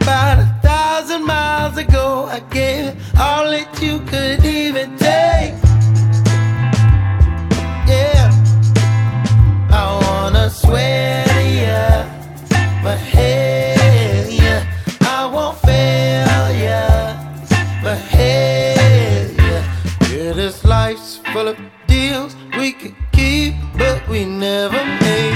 About 1,000 miles ago, I gave all that you could even take. Yeah, I wanna swear to ya, but hey, yeah, I won't fail ya, but hey, yeah, this life's full of deals we could keep, but we never made.